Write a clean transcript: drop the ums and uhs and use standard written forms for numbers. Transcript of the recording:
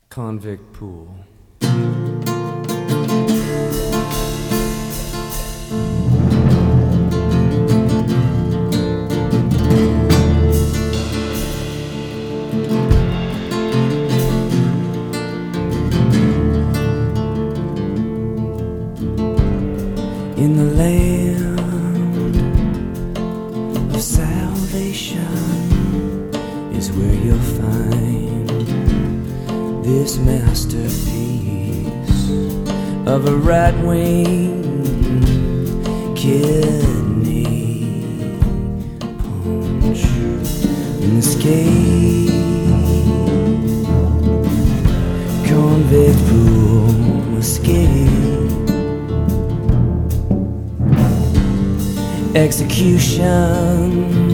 Convict pool. In the land of salvation is where you'll find this masterpiece of a right-wing kidney punch. An escape convict pool escape. Execution